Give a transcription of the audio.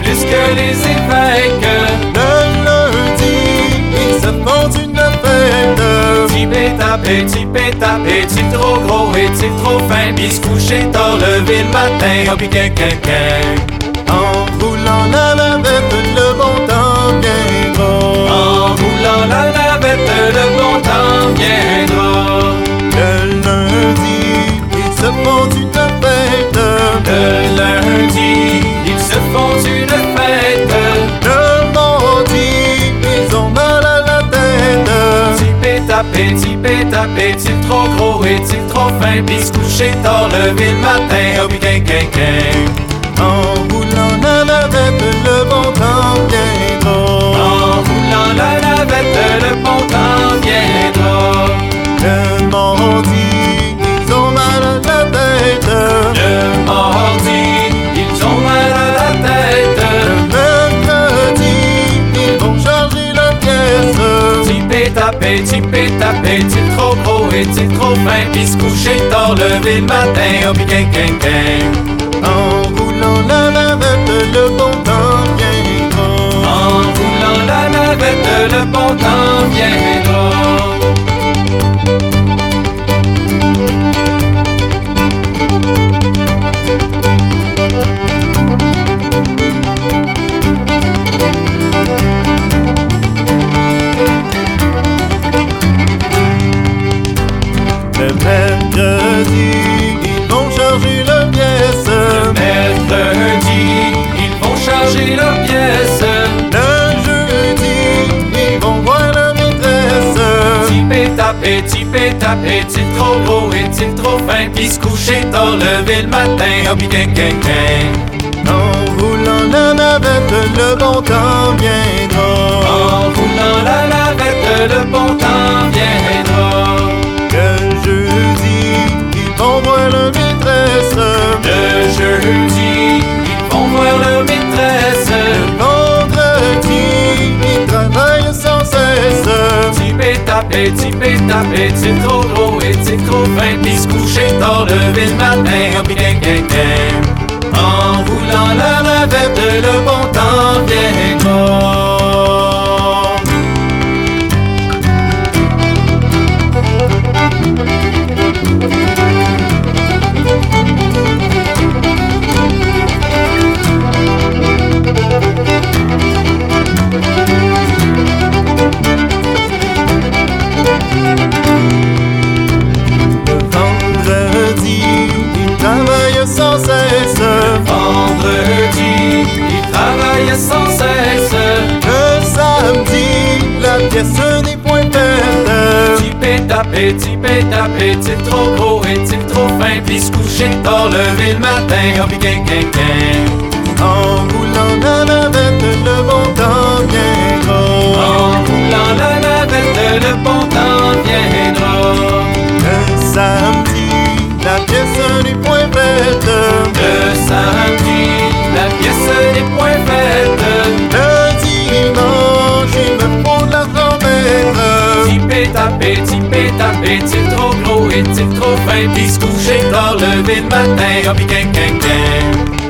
plus que les évêques. Le lundi, ils se font une fête. Est-il trop gros, est-il trop fin? Puis se coucher tard, lever le matin, oh pis En roulant la navette, le bon temps viendra. En roulant la navette, le bon temps viendra. Le lundi, ils se font une fête. Le lundi, ils se font une fête. Le mardi, ils ont mal à la tête. Est-il trop gros, est-il trop fin? Puis se coucher tard, lever le matin, oh pis En roulant la navette, le bon temps viendra. En roulant la navette, le bon temps viendra. Le mardi, ils ont mal à la tête. Le mardi, ils ont mal à la tête. Le mercredi, ils vont charger la pièce. Est-il trop gros, est-il trop fin? Puis se coucher tard, lever le matin, oh pis En roulant la navette, le bon temps viendra. En roulant la navette, le bon temps viendra. Le mercredi, ils vont charger la pièce. Le mercredi, ils vont charger leur pièce. Le jeudi, ils vont voir la maîtresse. Est-il trop gros, est-il trop fin? Puis se coucher tard, lever le matin, oh pis En roulant la navette, le bon temps viendra. En roulant la navette, le bon temps viendra. Le jeudi, ils vont voir la maîtresse. Le jeudi, ils vont voir leur maîtresse. Le vendredi, ils travaillent sans cesse. Est-il trop gros, est-il trop fin? Puis se coucher tard, lever le matin, oh pis En roulant la navette, le bon temps viendra. Vendredi, ils travaillent sans cesse. Vendredi, ils travaillent sans cesse. Le samedi, la pièce n'est point faite. Est-il trop gros, est-il trop fin? Puis se coucher tard, lever le matin, oh pis En roulant la navette, le bon temps viendra. En roulant la navette, le bon temps viendra. Le samedi, la pièce n'est point faite. Le samedi, la pièce n'est point faite. Le dimanche, il me faut de l'argent mettre. Est-il trop gros, est-il trop fin? Puis se coucher tard, lever le matin, oh pis